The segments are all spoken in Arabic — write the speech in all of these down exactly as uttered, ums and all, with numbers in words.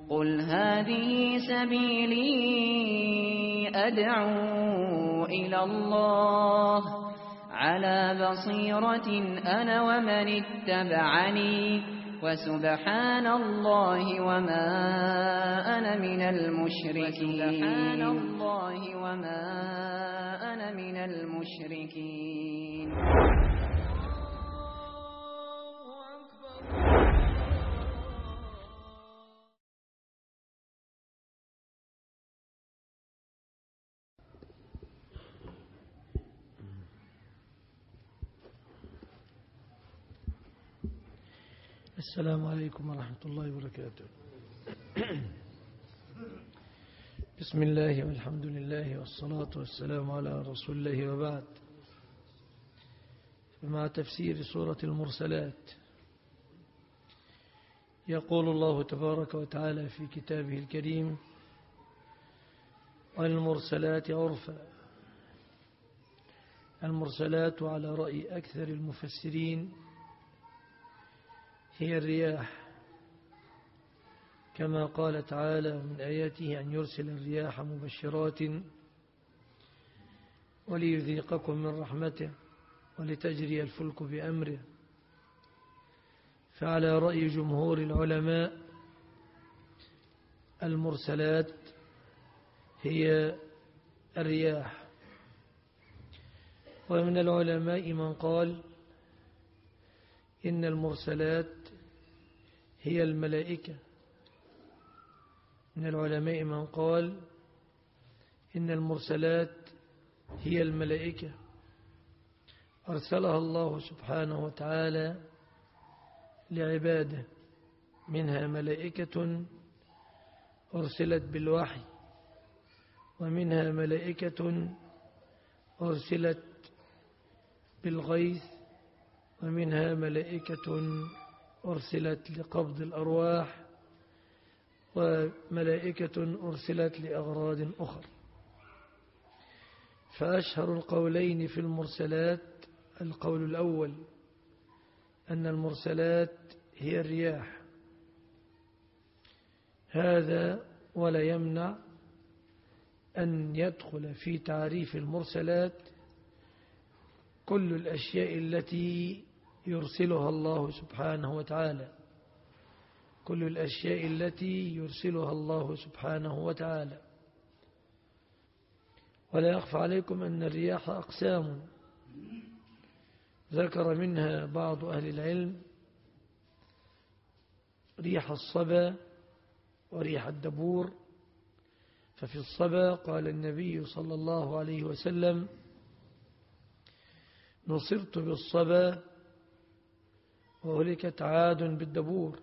قل هذه سبيلي أدعو إلى الله على بصيرة أنا ومن اتبعني وسبحان الله وما أنا من المشركين وسبحان الله وما أنا من المشركين. السلام عليكم ورحمة الله وبركاته. بسم الله والحمد لله والصلاة والسلام على رسول الله وبعد. مع تفسير سورة المرسلات يقول الله تبارك وتعالى في كتابه الكريم: والمرسلات عرفا. المرسلات على رأي أكثر المفسرين هي الرياح، كما قال تعالى: ومن آياته أن يرسل الرياح مبشرات وليذيقكم من رحمته ولتجري الفلك بأمره. فعلى رأي جمهور العلماء المرسلات هي الرياح. ومن العلماء من قال إن المرسلات هي الملائكة. من العلماء من قال إن المرسلات هي الملائكة أرسلها الله سبحانه وتعالى لعباده، منها ملائكة أرسلت بالوحي، ومنها ملائكة أرسلت بالغيث، ومنها ملائكة أرسلت لقبض الأرواح، وملائكة أرسلت لأغراض أخرى. فأشهر القولين في المرسلات القول الأول أن المرسلات هي الرياح. هذا ولا يمنع أن يدخل في تعريف المرسلات كل الأشياء التي يرسلها الله سبحانه وتعالى كل الأشياء التي يرسلها الله سبحانه وتعالى. ولا يخفى عليكم أن الرياح أقسام ذكر منها بعض أهل العلم ريح الصبا وريح الدبور. ففي الصبا قال النبي صلى الله عليه وسلم: نصرت بالصبا وهلكت عاد بالدبور.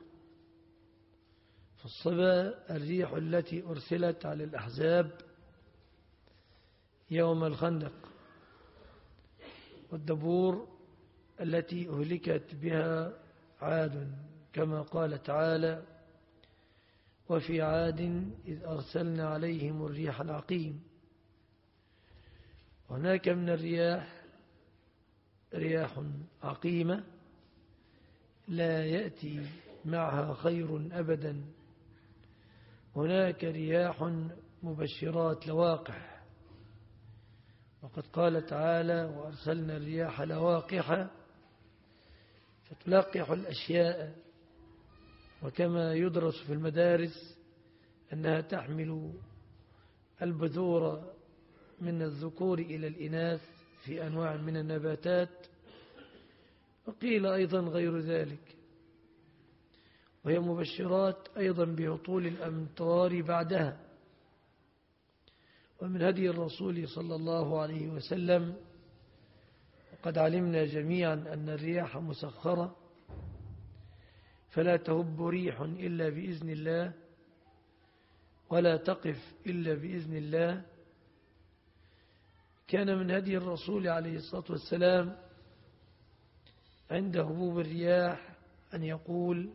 فالصبا الريح التي أرسلت على الأحزاب يوم الخندق، والدبور التي أهلكت بها عاد، كما قال تعالى: وفي عاد إذ أرسلنا عليهم الريح العقيم. هناك من الرياح رياح عقيمة لا يأتي معها خير أبدا. هناك رياح مبشرات لواقح، وقد قال تعالى: وأرسلنا الرياح لواقح فتلقح الأشياء. وكما يدرس في المدارس أنها تحمل البذور من الذكور إلى الإناث في أنواع من النباتات، وقيل أيضا غير ذلك. وهي مبشرات أيضا بهطول الأمطار بعدها. ومن هدي الرسول صلى الله عليه وسلم، وقد علمنا جميعا أن الرياح مسخرة فلا تهب ريح إلا بإذن الله ولا تقف إلا بإذن الله. كان من هدي الرسول عليه الصلاة والسلام عند هبوب الرياح أن يقول: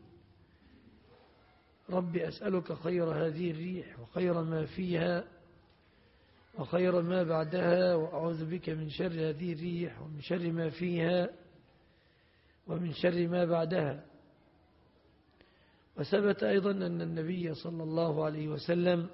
رب أسألك خير هذه الريح وخير ما فيها وخير ما بعدها، وأعوذ بك من شر هذه الريح ومن شر ما فيها ومن شر ما بعدها. وثبت أيضا أن النبي صلى الله عليه وسلم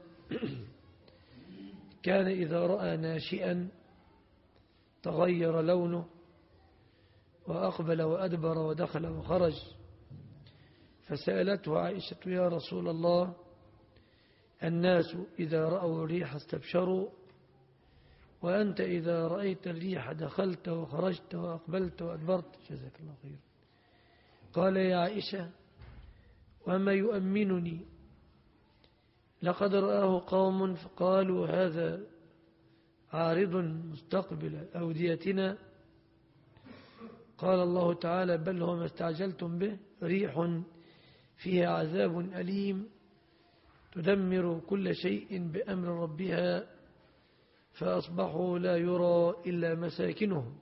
كان إذا رأى ناشئا تغير لونه وأقبل وأدبر ودخل وخرج، فسألته عائشة: يا رسول الله، الناس إذا رأوا الريح استبشروا، وأنت إذا رأيت الريح دخلت وخرجت وأقبلت وأدبرت، جزاك الله خير. قال: يا عائشة، وما يؤمنني؟ لقد رآه قوم فقالوا هذا عارض مستقبل أوديتنا. قال الله تعالى: بل هو ما استعجلتم به، ريح فيها عذاب أليم تدمر كل شيء بأمر ربها فأصبحوا لا يرى إلا مساكنهم.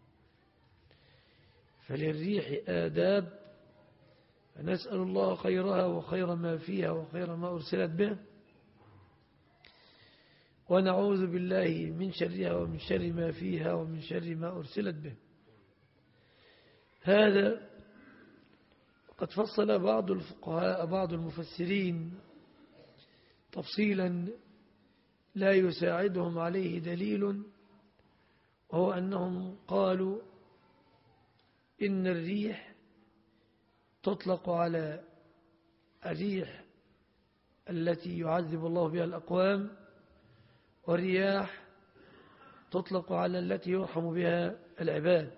فللريح آداب، فنسأل الله خيرها وخير ما فيها وخير ما أرسلت به، ونعوذ بالله من شرها ومن شر ما فيها ومن شر ما أرسلت به. هذا قد فصل بعض الفقهاء بعض المفسرين تفصيلا لا يساعدهم عليه دليل، وهو أنهم قالوا إن الريح تطلق على الريح التي يعذب الله بها الأقوام، والرياح تطلق على التي يرحم بها العباد.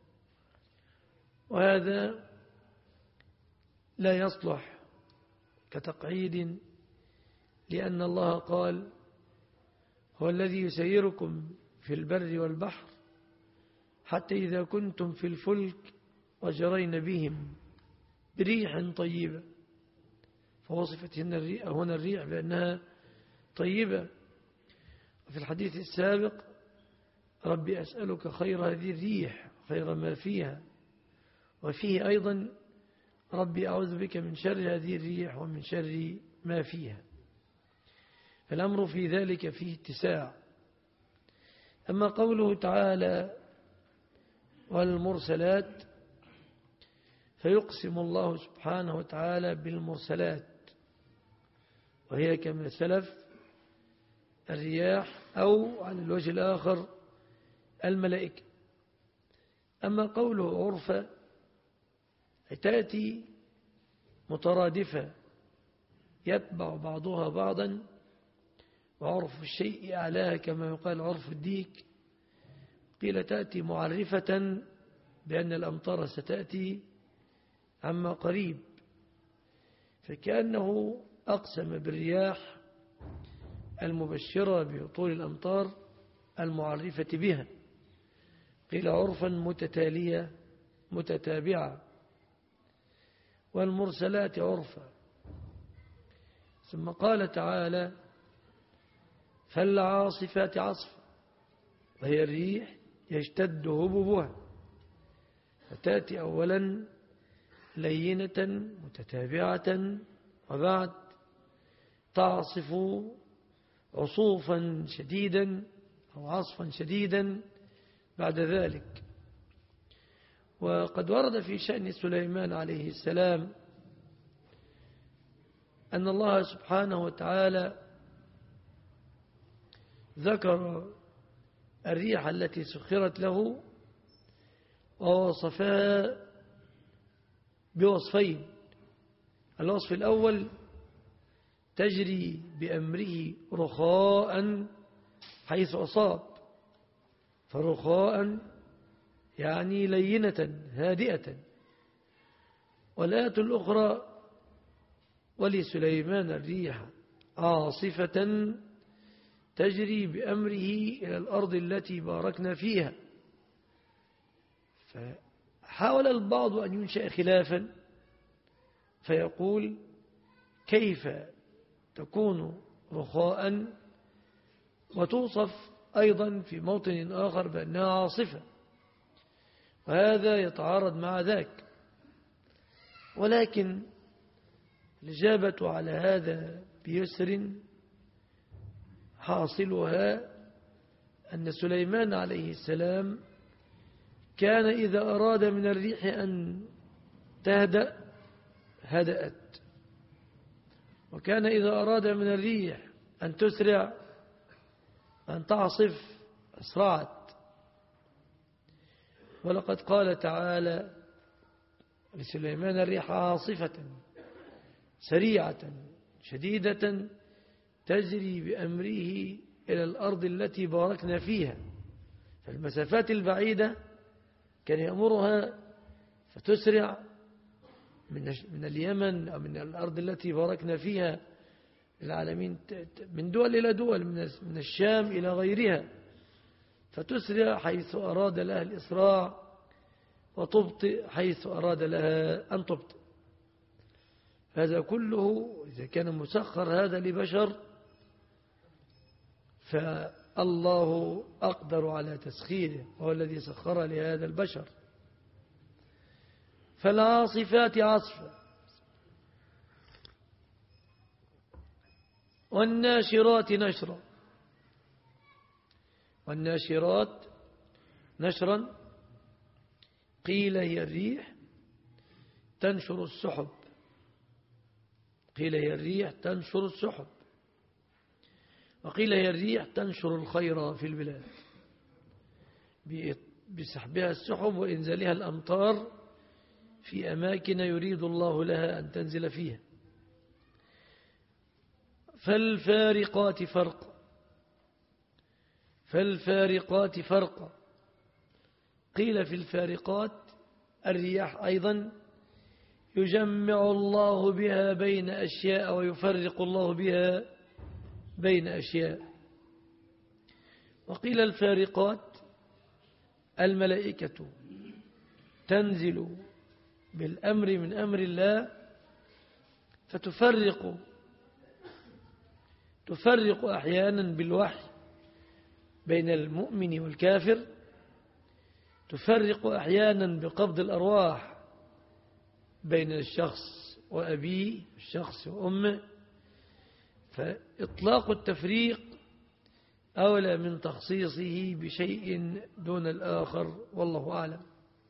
وهذا لا يصلح كتقعيد، لأن الله قال: هو الذي يسيركم في البر والبحر حتى إذا كنتم في الفلك وجرين بهم بريح طيبة، فوصفت هنا الريح بأنها طيبة. وفي الحديث السابق: ربي أسألك خير هذه الريح خير ما فيها، وفيه أيضا: ربي أعوذ بك من شر هذه الريح ومن شر ما فيها. فالأمر في ذلك فيه اتساع. أما قوله تعالى: والمرسلات، فيقسم الله سبحانه وتعالى بالمرسلات، وهي كما سلف الرياح، أو على الوجه الآخر الملائكة. أما قوله عرفة، تأتي مترادفة يتبع بعضها بعضا، وعرف الشيء أعلاها كما يقال عرف الديك. قيل تأتي معرفة بأن الأمطار ستأتي عما قريب، فكأنه أقسم بالرياح المبشرة بهطول الأمطار المعرفة بها. قيل عرفا متتالية متتابعة، والمرسلات عرفا. ثم قال تعالى: فالعاصفات عصفا، وهي الريح يشتد هبوبها، فتأتي أولا لينة متتابعة، وبعد تعصف عصوفا شديدا أو عصفا شديدا بعد ذلك. وقد ورد في شأن سليمان عليه السلام أن الله سبحانه وتعالى ذكر الريح التي سخرت له ووصفها بوصفين. الوصف الأول: تجري بأمره رخاء حيث أصاب، فرخاء يعني لينة هادئة. والآية الأخرى: ولسليمان الريح عاصفة تجري بأمره إلى الأرض التي باركنا فيها. فحاول البعض أن ينشأ خلافا، فيقول: كيف تكون رخاء وتوصف أيضا في موطن آخر بأنها عاصفة؟ وهذا يتعارض مع ذاك. ولكن الإجابة على هذا بيسر، حاصلها أن سليمان عليه السلام كان إذا أراد من الريح أن تهدأ هدأت، وكان إذا أراد من الريح أن تسرع أن تعصف أسرعت. ولقد قال تعالى لسليمان الريح عاصفة سريعة شديدة تجري بأمره إلى الأرض التي باركنا فيها. فالمسافات البعيدة كان يأمرها فتسرع من اليمن أو من الأرض التي باركنا فيها العالمين، من دول إلى دول، من الشام إلى غيرها، فتسرع حيث أراد لها الإسراع وتبطئ حيث أراد لها أن تبطئ. هذا كله إذا كان مسخر هذا لبشر فالله أقدر على تسخيره، وهو الذي سخر لهذا البشر. فالعاصفات عصفا والناشرات نشرا. والناشرات نشرا قيل هي الريح تنشر السحب، قيل هي الريح تنشر السحب، وقيل هي الريح تنشر الخير في البلاد بسحبها السحب وإنزالها الأمطار في أماكن يريد الله لها أن تنزل فيها. فالفارقات فرقا فالفارقات فرقا قيل في الفارقات الرياح أيضا يجمع الله بها بين أشياء ويفرق الله بها بين أشياء. وقيل الفارقات الملائكة تنزل بالأمر من أمر الله فتفرق تفرق أحيانا بالوحي بين المؤمن والكافر، تفرق أحيانا بقبض الأرواح بين الشخص وأبيه، الشخص وأمه. فإطلاق التفريق أولى من تخصيصه بشيء دون الآخر، والله أعلم.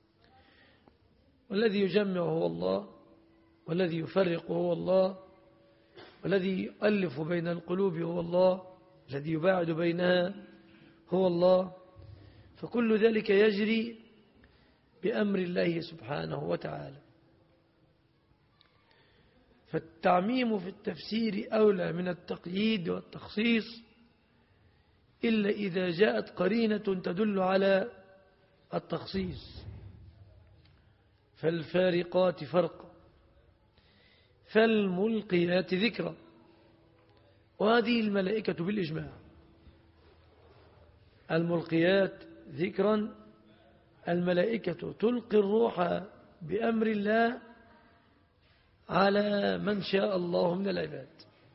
والذي يجمع هو الله، والذي يفرق هو الله، والذي يؤلف بين القلوب هو الله، الذي يباعد بينها هو الله. فكل ذلك يجري بأمر الله سبحانه وتعالى. فالتعميم في التفسير أولى من التقييد والتخصيص، إلا إذا جاءت قرينة تدل على التخصيص. فالفارقات فرقا فالملقيات ذكرا. وهذه الملائكة بالإجماع، الملقيات ذكرا، الملائكة تلقي الروح بأمر الله على من شاء الله من العباد.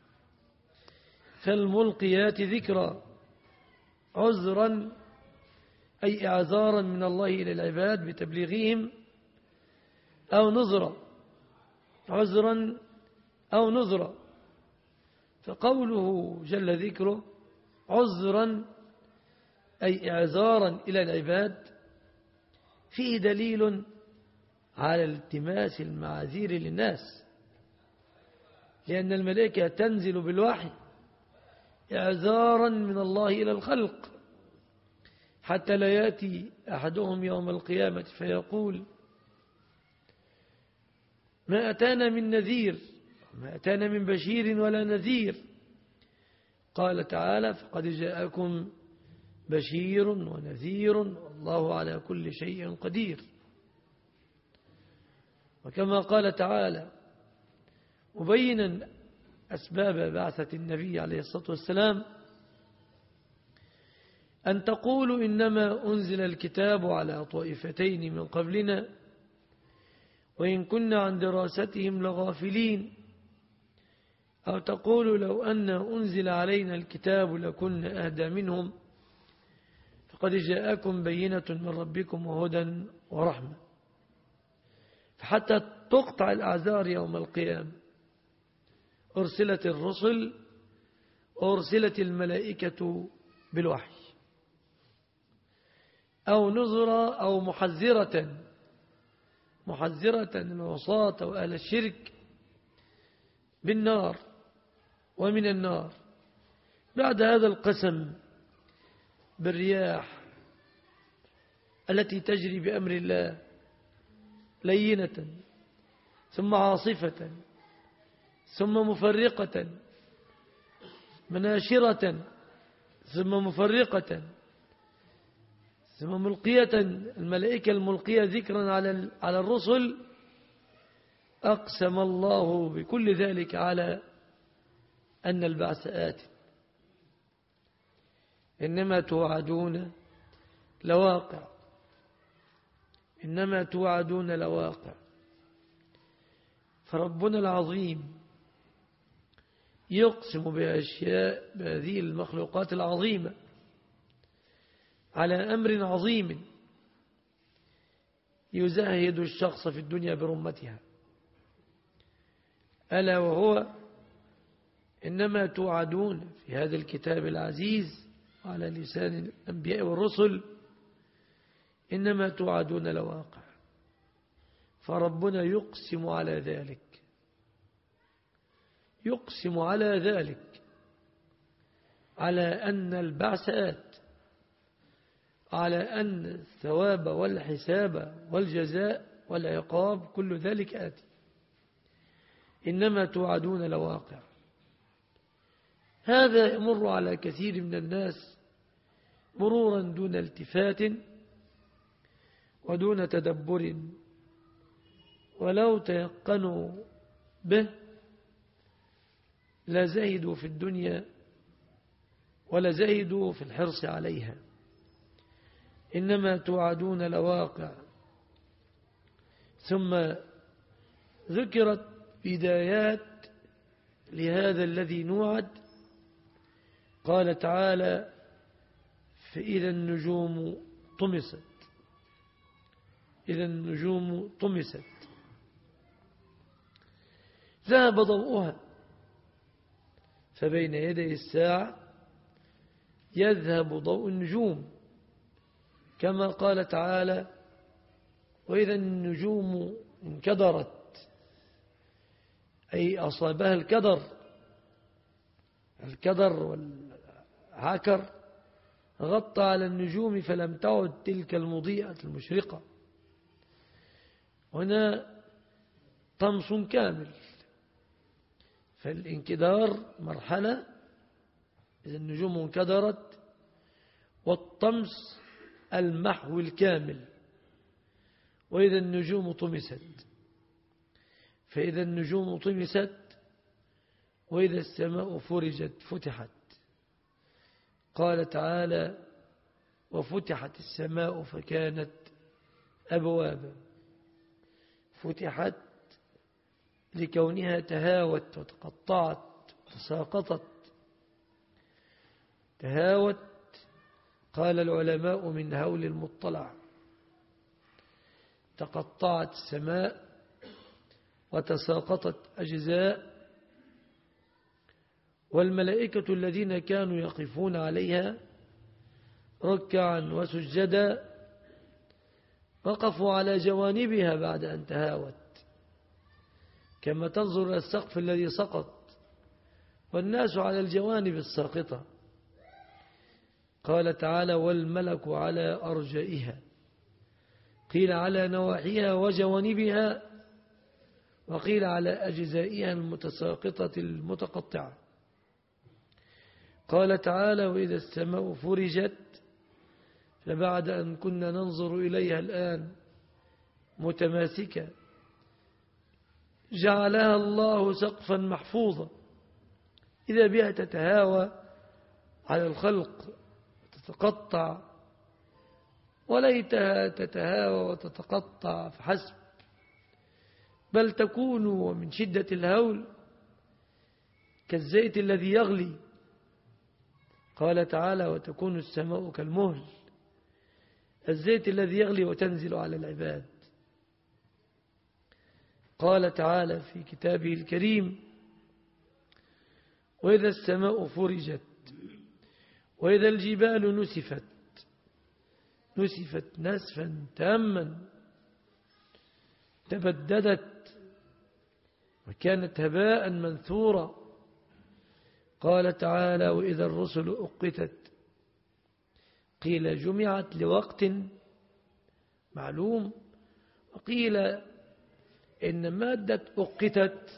فالملقيات ذكرا عذرا أي إعذارا من الله إلى العباد بتبليغهم، أو نظرا، عذرا أو نظرا. فقوله جل ذكره عذرا أي إعذارا إلى العباد فيه دليل على التماس المعاذير للناس، لأن الملائكة تنزل بالوحي إعذارا من الله إلى الخلق، حتى لا يأتي أحدهم يوم القيامة فيقول ما أتانا من نذير، ما أتانا من بشير ولا نذير. قال تعالى فقد جاءكم بشير ونذير والله على كل شيء قدير. وكما قال تعالى مبينا أسباب بعثة النبي عليه الصلاة والسلام أن تقولوا إنما أنزل الكتاب على طائفتين من قبلنا وإن كنا عن دراستهم لغافلين، أو تقولوا لو أن أنزل علينا الكتاب لكنا أهدى منهم فقد جاءكم بينة من ربكم وهدى ورحمة. فحتى تقطع الأعذار يوم القيامة أرسلت الرسل وأرسلت الملائكة بالوحي، أو نظرة أو محذرة محذرة العصاة وأهل الشرك بالنار ومن النار. بعد هذا القسم بالرياح التي تجري بأمر الله لينة ثم عاصفة ثم مفرقة مناشرة ثم مفرقة ثم ملقية، الملائكة الملقية ذكرا على على الرسل، أقسم الله بكل ذلك على أن البعث آت. إنما توعدون لواقع، إنما توعدون لواقع. فربنا العظيم يقسم بأشياء، بهذه المخلوقات العظيمة، على أمر عظيم يزهد الشخص في الدنيا برمتها، ألا وهو إنما توعدون في هذا الكتاب العزيز على لسان الأنبياء والرسل، إنما توعدون لواقع. فربنا يقسم على ذلك، يقسم على ذلك، على أن البعث آت، على أن الثواب والحساب والجزاء والعقاب كل ذلك آتي. إنما توعدون لواقع. هذا يمر على كثير من الناس مرورا دون التفات ودون تدبر، ولو تيقنوا به لا زهدوا في الدنيا ولا زهدوا في الحرص عليها. إنما توعدون لواقع. ثم ذكرت بدايات لهذا الذي نوعد. قال تعالى: فإذا النجوم طمست، إذا النجوم طمست ذهب ضوءها، فبين يدي الساعة يذهب ضوء النجوم، كما قال تعالى: وإذا النجوم انكدرت، أي أصابها الكدر، الكدر والعكر غطى على النجوم فلم تعد تلك المضيئة المشرقة. هنا طمس كامل، فالانكدار مرحلة إذا النجوم انكدرت، والطمس المحو الكامل. وإذا النجوم طمست، فإذا النجوم طمست وإذا السماء فرجت فتحت. قال تعالى: وفتحت السماء فكانت أبوابا. فتحت لكونها تهاوت وتقطعت وتساقطت. تهاوت قال العلماء من هول المطلع. تقطعت السماء وتساقطت أجزاء، والملائكة الذين كانوا يقفون عليها ركعا وسجدا وقفوا على جوانبها بعد أن تهاوت، كما تنظر إلى السقف الذي سقط والناس على الجوانب الساقطة. قال تعالى: والملك على أرجائها، قيل على نواحيها وجوانبها، وقيل على أجزائها المتساقطة المتقطعة. قال تعالى: وإذا السماء فرجت، فبعد أن كنا ننظر إليها الآن متماسكة جعلها الله سقفا محفوظا، إذا بها تتهاوى على الخلق وتتقطع، وليتها تتهاوى وتتقطع فحسب، بل تكون ومن شدة الهول كالزيت الذي يغلي. قال تعالى: وتكون السماء كالمهل، الزيت الذي يغلي وتنزل على العباد. قال تعالى في كتابه الكريم: وإذا السماء فرجت وإذا الجبال نسفت، نسفت نسفا تاما، تبددت وكانت هباء منثورا. قال تعالى وإذا الرسل أقتت قيل جمعت لوقت معلوم، وقيل إن مادة أقتت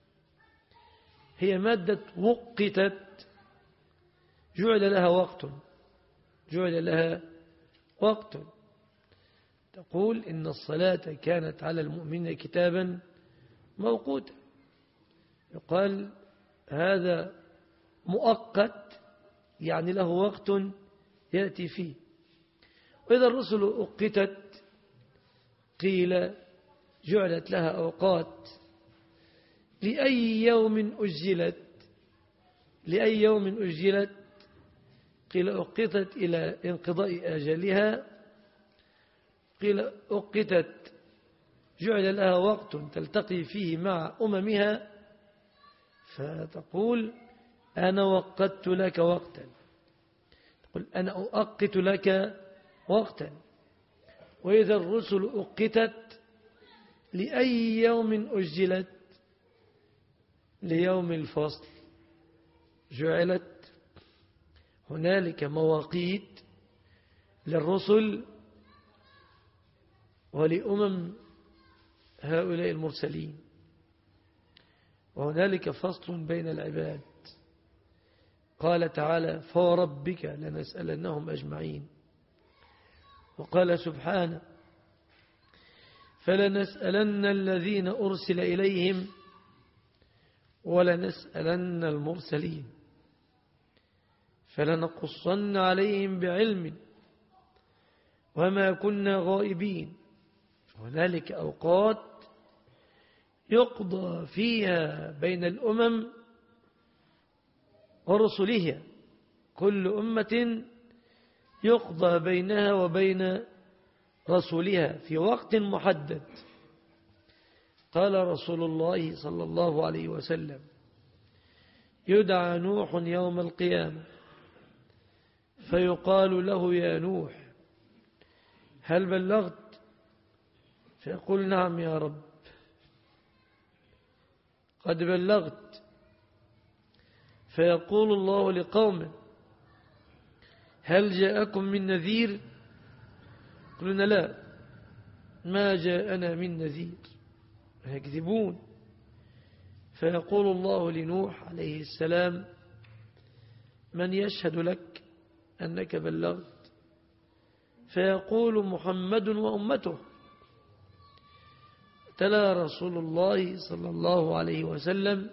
هي مادة وقتت جعل لها وقت جعل لها وقت. تقول إن الصلاة كانت على المؤمنين كتابا موقوتا، يقال هذا مؤقت يعني له وقت يأتي فيه. وإذا الرسل أقتت قيل جعلت لها أوقات لأي يوم أجلت لأي يوم أجلت قيل أقتت إلى انقضاء أجلها، قيل أقتت جعل لها وقت تلتقي فيه مع أممها، فتقول أنا وقت لك وقتا، تقول أنا أؤقت لك وقتا. وإذا الرسل أقتت لأي يوم أجلت ليوم الفصل، جعلت هنالك مواقيت للرسل ولأمم هؤلاء المرسلين، وهنالك فصل بين العباد. قال تعالى فوربك لنسألنهم أجمعين، وقال سبحانه فلنسألن الذين أرسل إليهم ولنسألن المرسلين فلنقصن عليهم بعلم وما كنا غائبين. هنالك أوقات يقضى فيها بين الأمم ورسلها، كل أمة يقضى بينها وبين رسولها في وقت محدد. قال رسول الله صلى الله عليه وسلم يدعى نوح يوم القيامة فيقال له يا نوح هل بلغت؟ فيقول نعم يا رب قد بلغت. فيقول الله لقومه هل جاءكم من نذير؟ قلنا لا ما جاءنا من نذير، يكذبون. فيقول الله لنوح عليه السلام من يشهد لك أنك بلغت؟ فيقول محمد وأمته. تلا رسول الله صلى الله عليه وسلم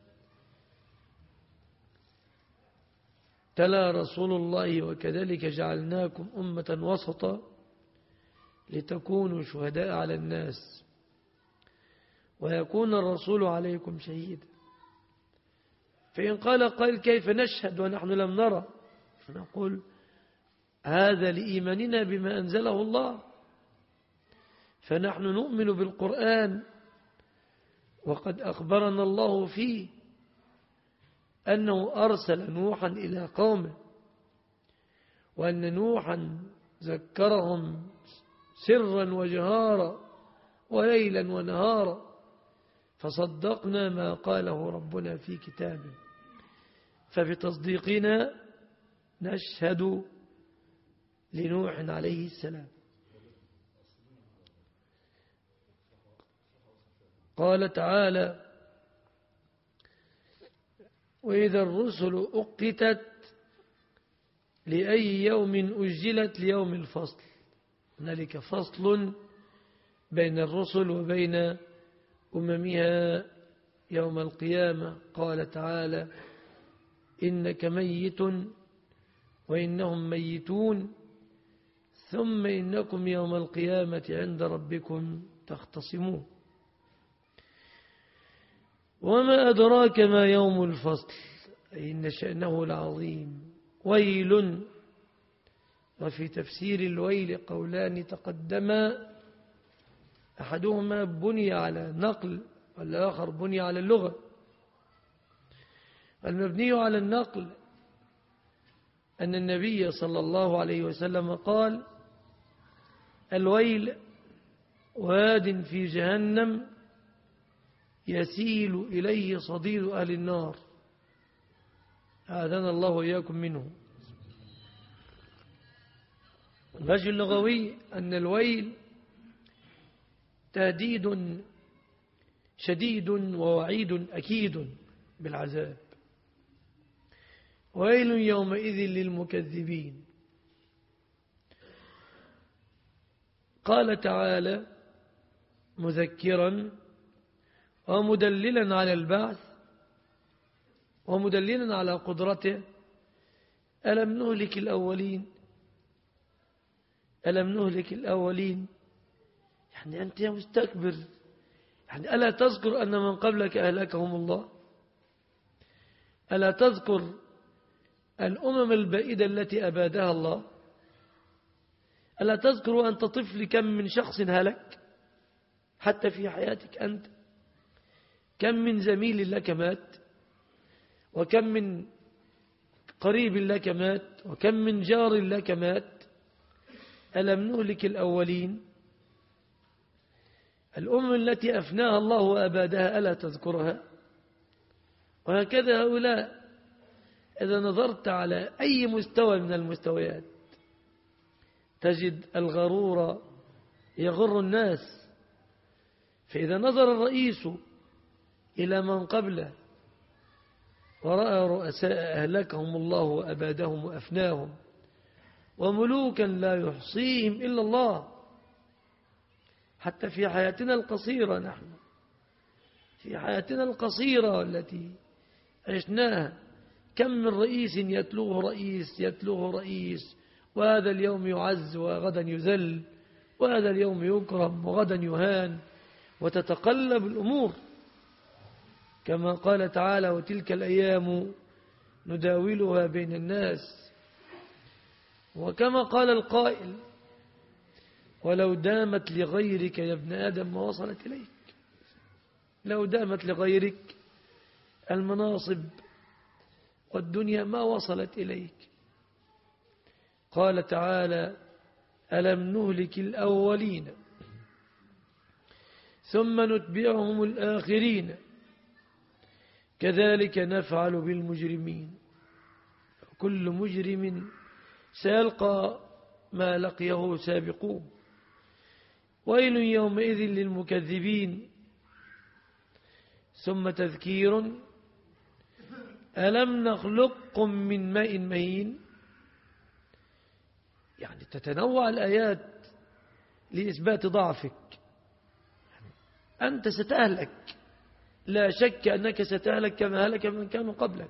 تلا رسول الله وكذلك جعلناكم أمة وسطا لتكونوا شهداء على الناس ويكون الرسول عليكم شهيدا. فإن قال قائل كيف نشهد ونحن لم نرى؟ فنقول هذا لإيماننا بما أنزله الله، فنحن نؤمن بالقرآن وقد أخبرنا الله فيه أنه أرسل نوحا إلى قومه وأن نوحا ذكرهم سرا وجهارا وليلا ونهارا، فصدقنا ما قاله ربنا في كتابه، فبتصديقنا نشهد لنوح عليه السلام. قال تعالى وإذا الرسل أقتت لأي يوم أجلت ليوم الفصل، هنالك فصل بين الرسل وبين أممها يوم القيامة. قال تعالى إنك ميت وإنهم ميتون ثم إنكم يوم القيامة عند ربكم تختصمون. وما أدراك ما يوم الفصل أي إن شأنه العظيم. ويل، وفي تفسير الويل قولان تقدما، أحدهما بني على نقل والآخر بني على اللغة. المبني على النقل أن النبي صلى الله عليه وسلم قال الويل واد في جهنم يسيل إليه صديد أهل النار أعاذنا الله وإياكم منه. الوجه اللغوي أن الويل تهديد شديد ووعيد أكيد بالعذاب. ويل يومئذ للمكذبين. قال تعالى مذكرا ومدللا على البعث ومدللا على قدرته: ألم نهلك الأولين ألم نهلك الأولين يعني أنت يا مستكبر، يعني ألا تذكر أن من قبلك أهلكهم الله؟ ألا تذكر الأمم البائدة التي أبادها الله؟ ألا تذكر أنت طفل كم من شخص هلك حتى في حياتك أنت؟ كم من زميل لك مات، وكم من قريب لك مات، وكم من جار لك مات. ألم نهلك الأولين؟ الأمم التي أفناها الله وأبادها ألا تذكرها؟ وهكذا هؤلاء إذا نظرت على أي مستوى من المستويات تجد الغرور يغر الناس. فإذا نظر الرئيس إلى من قبله ورأى رؤساء أهلكهم الله وأبادهم وأفناهم وملوكا لا يحصيهم إلا الله، حتى في حياتنا القصيرة نحن في حياتنا القصيرة التي عشناها كم من رئيس يتلوه رئيس يتلوه رئيس، وهذا اليوم يعز وغدا يذل، وهذا اليوم يكرم وغدا يهان، وتتقلب الأمور كما قال تعالى: وتلك الأيام نداولها بين الناس. وكما قال القائل: ولو دامت لغيرك يا ابن آدم ما وصلت إليك. لو دامت لغيرك المناصب والدنيا ما وصلت إليك. قال تعالى: ألم نهلك الأولين ثم نتبعهم الآخرين كذلك نفعل بالمجرمين. كل مجرم سيلقى ما لقيه سابقون. ويل يومئذ للمكذبين. ثم تذكير: ألم نخلقكم من ماء مهين. يعني تتنوع الآيات لإثبات ضعفك. أنت ستهلك، لا شك أنك ستهلك كما هلك من كانوا قبلك،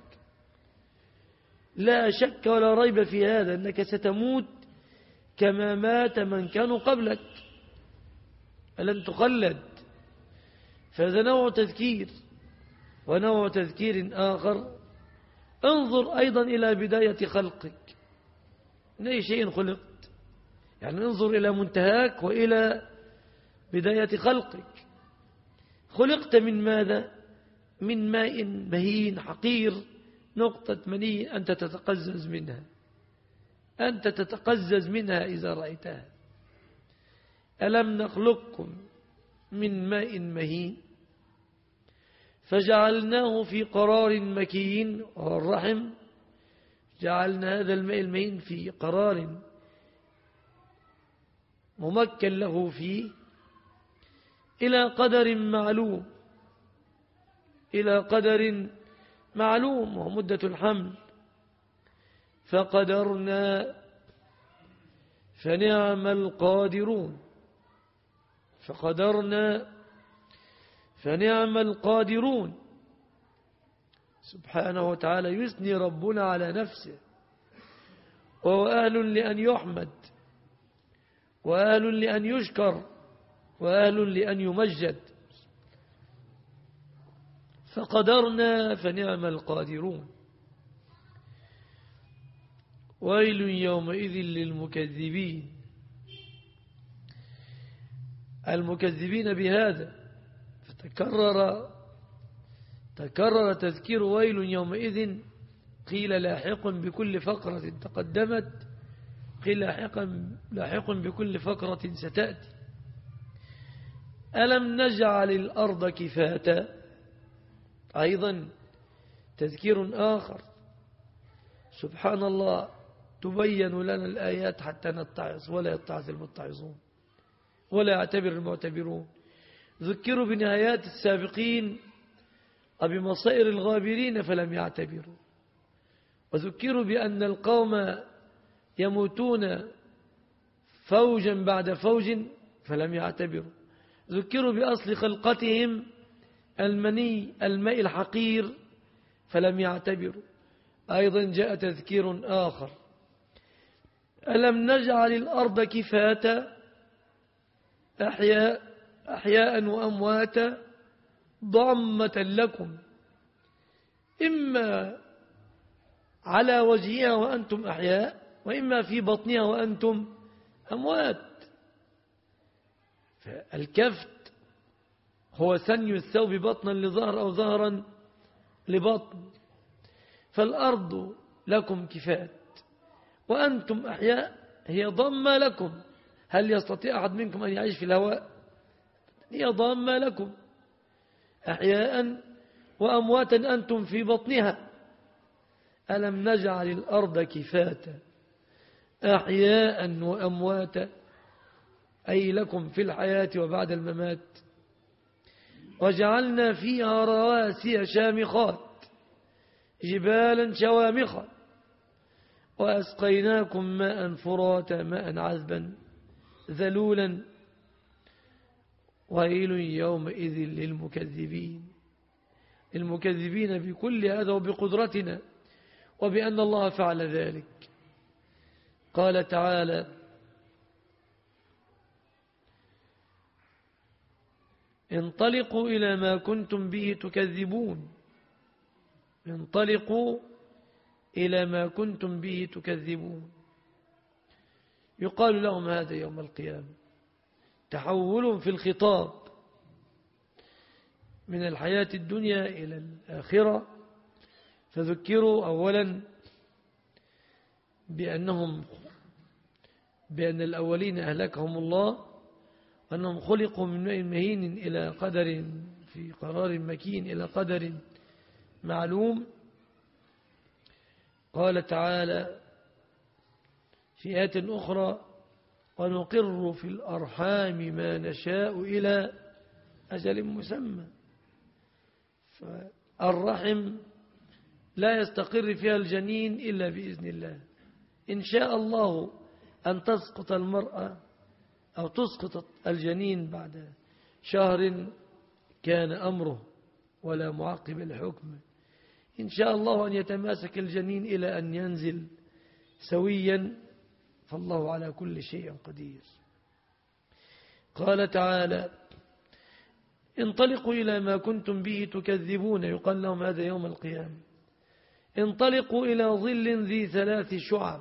لا شك ولا ريب في هذا أنك ستموت كما مات من كانوا قبلك، ألن تخلد. فهذا نوع تذكير. ونوع تذكير آخر: انظر أيضا إلى بداية خلقك، من أي شيء خلقت، يعني انظر إلى منتهاك وإلى بداية خلقك. خلقت من ماذا؟ من ماء مهين حقير، نقطة مني أنت تتقزز منها، أنت تتقزز منها إذا رأيتها. ألم نخلقكم من ماء مهين فجعلناه في قرار مكين، وهو الرحم. جعلنا هذا الماء المهين في قرار ممكن له فيه إلى قدر معلوم، إلى قدر معلوم وهو مدة الحمل. فقدرنا فنعم القادرون. فقدرنا فنعم القادرون. سبحانه وتعالى يثني ربنا على نفسه، وهو أهل لأن يحمد، وأهل لأن يشكر، وأهل لأن يمجد. فقدرنا فنعم القادرون. ويل يومئذ للمكذبين. المكذبين بهذا. فتكرر تكرر تذكير ويل يومئذ، قيل لاحق بكل فقرة تقدمت، قيل لاحقا لاحق بكل فقرة ستأتي. ألم نجعل الأرض كفاتا. أيضا تذكير آخر. سبحان الله تبين لنا الآيات حتى نتعظ ولا يتعظ المتعظون ولا يعتبر المعتبرون. ذكروا بنهايات السابقين وبمصائر الغابرين فلم يعتبروا، وذكروا بأن القوم يموتون فوجا بعد فوج فلم يعتبروا. ذكروا بأصل خلقتهم المني الماء الحقير فلم يعتبروا. أيضا جاء تذكير آخر: ألم نجعل الأرض كفاة أحياء, أحياء وأمواتا ضامة لكم إما على وجهها وأنتم أحياء وإما في بطنها وأنتم أموات. فالكفت هو ثني الثوب بطنا لظهر أو ظهرا لبطن. فالأرض لكم كفات وأنتم أحياء هي ضامة لكم. هل يستطيع أحد منكم أن يعيش في الهواء؟ هي ضامة لكم. أحياء وأمواتا أنتم في بطنها. ألم نجعل الأرض كفاتا أحياء وأمواتا أي لكم في الحياة وبعد الممات. وجعلنا فيها رواسي شامخات جبالا شوامخا وأسقيناكم ماء فراتا ماء عذبا ذلولا ويل يومئذ للمكذبين. المكذبين بكل هذا وبقدرتنا وبأن الله فعل ذلك. قال تعالى: انطلقوا إلى ما كنتم به تكذبون. انطلقوا إلى ما كنتم به تكذبون. يقال لهم هذا يوم القيامة تحول في الخطاب من الحياة الدنيا إلى الآخرة. فذكروا أولا بأنهم بأن الأولين أهلكهم الله وأنهم خلقوا من ماء مهين إلى قدر في قرار مكين إلى قدر معلوم. قال تعالى في آية أخرى: ونقر في الأرحام ما نشاء إلى أجل مسمى. فالرحم لا يستقر فيها الجنين إلا بإذن الله. إن شاء الله أن تسقط المرأة أو تسقط الجنين بعد شهر كان أمره ولا معقب الحكم. إن شاء الله أن يتماسك الجنين إلى أن ينزل سويا فالله على كل شيء قدير. قال تعالى: انطلقوا إلى ما كنتم به تكذبون. يقال لهم هذا يوم القيامة. انطلقوا إلى ظل ذي ثلاث شعب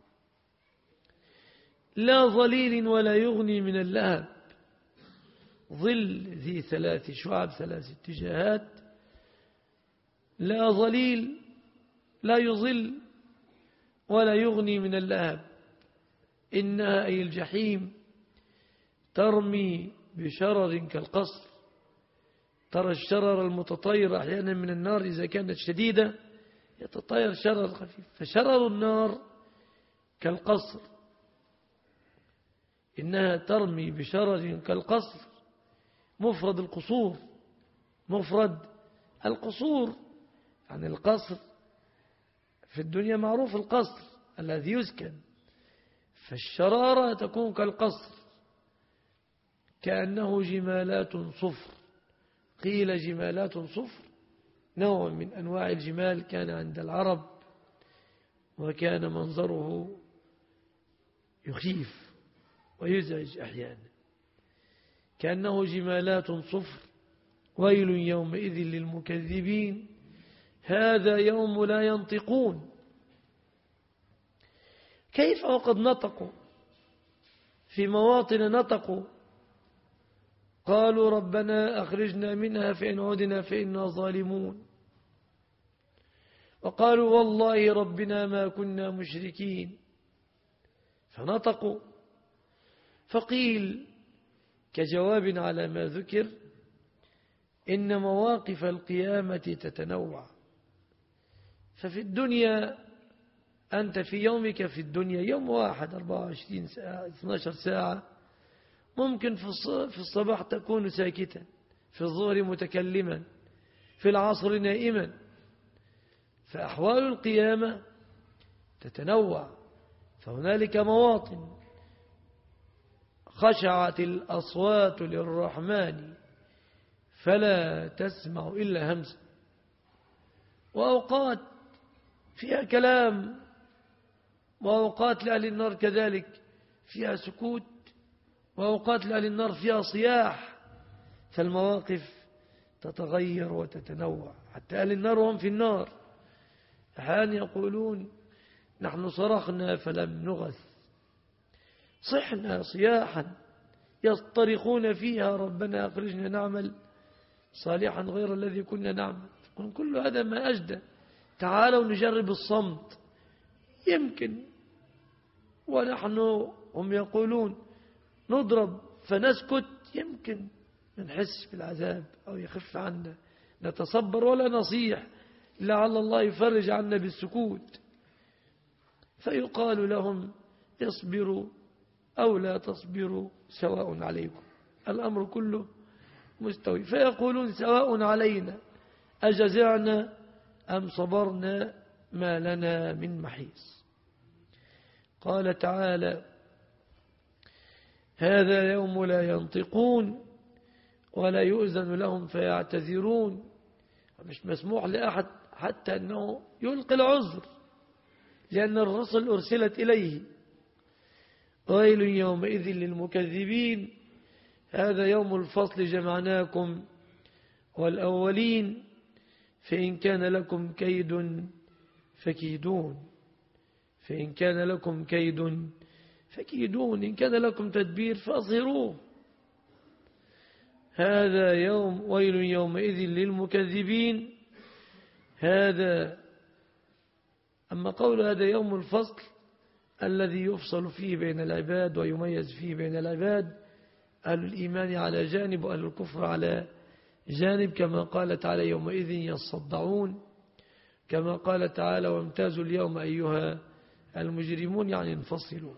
لا ظليل ولا يغني من اللهب. ظل ذي ثلاث شعب، ثلاث اتجاهات، لا ظليل لا يظل ولا يغني من اللهب. إنها أي الجحيم ترمي بشرر كالقصر. ترى الشرر المتطير أحيانا من النار إذا كانت شديدة يتطير شرر خفيف، فشرر النار كالقصر. إنها ترمي بشرر كالقصر. مفرد القصور، مفرد القصور يعني القصر في الدنيا معروف القصر الذي يسكن. فالشرارة تكون كالقصر كأنه جمالات صفر. قيل جمالات صفر نوع من أنواع الجمال كان عند العرب وكان منظره يخيف ويزعج أحيانا. كأنه جمالات صفر. ويل يومئذ للمكذبين هذا يوم لا ينطقون. كيف وقد نطقوا في مواطن نطقوا قالوا ربنا أخرجنا منها فإن عدنا فإنا ظالمون. وقالوا والله ربنا ما كنا مشركين. فنطقوا. فقيل كجواب على ما ذكر إن مواقف القيامة تتنوع. ففي الدنيا أنت في يومك في الدنيا يوم واحد أربعة وعشرين ساعة اثنتا عشرة ساعة، ممكن في الصباح تكون ساكتا، في الظهر متكلما، في العصر نائما. فأحوال القيامة تتنوع، فهنالك مواطن خشعت الأصوات للرحمن فلا تسمع إلا همسا، وأوقات فيها كلام، وأوقات لأهل النار كذلك فيها سكوت، وأوقات لأهل النار فيها صياح. فالمواقف تتغير وتتنوع. حتى أهل النار وهم في النار أحيانا يقولون نحن صرخنا فلم نغث، صحنا صياحا يصطرخون فيها ربنا أخرجنا نعمل صالحا غير الذي كنا نعمل. كل هذا ما أجدى، تعالوا نجرب الصمت يمكن. ونحن هم يقولون نضرب فنسكت، يمكن نحس بالعذاب أو يخف عنا، نتصبر ولا نصيح لعل الله يفرج عنا بالسكوت. فيقال لهم اصبروا أو لا تصبروا سواء عليكم، الأمر كله مستوي. فيقولون سواء علينا أجزعنا أم صبرنا ما لنا من محيص. قال تعالى هذا يوم لا ينطقون ولا يؤذن لهم فيعتذرون. مش مسموح لأحد حتى أنه يلقي العذر، لأن الرسل أرسلت إليه. ويل يومئذ للمكذبين هذا يوم الفصل جمعناكم والأولين فإن كان لكم كيد فكيدون فإن كان لكم كيد فكيدون إن كان لكم تدبير فأظهروه. هذا يوم ويل يومئذ للمكذبين. هذا أما قول هذا يوم الفصل الذي يفصل فيه بين العباد ويميز فيه بين العباد، أهل الإيمان على جانب وأهل الكفر على جانب، كما قال تعالى يومئذ يصدعون، كما قال تعالى وامتازوا اليوم أيها المجرمون، يعني انفصلوا.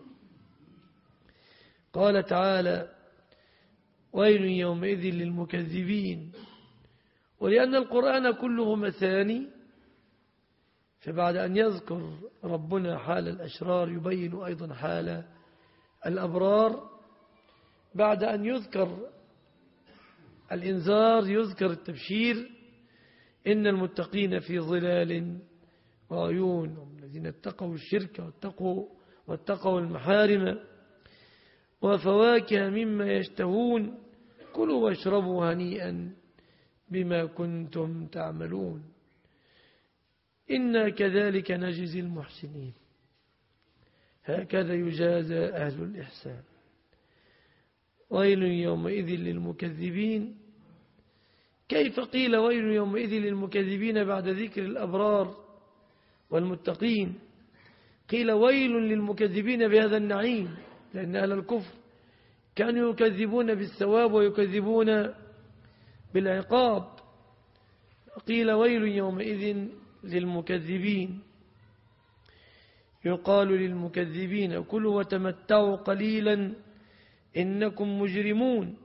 قال تعالى ويل يومئذ للمكذبين. ولأن القرآن كله مثاني، فبعد أن يذكر ربنا حال الأشرار يبين أيضا حال الأبرار. بعد أن يذكر الإنذار يذكر التبشير، إن المتقين في ظلال وعيون، الذين اتقوا الشرك واتقوا, واتقوا المحارم وفواكه مما يشتهون كلوا واشربوا هنيئا بما كنتم تعملون إنا كذلك نجزي المحسنين هكذا يجازى أهل الإحسان. ويل يومئذ للمكذبين. كيف قيل ويل يومئذ للمكذبين بعد ذكر الأبرار والمتقين؟ قيل ويل للمكذبين بهذا النعيم، لأن أهل الكفر كانوا يكذبون بالثواب ويكذبون بالعقاب. قيل ويل يومئذ للمكذبين. يقال للمكذبين كلوا وتمتعوا قليلا إنكم مجرمون،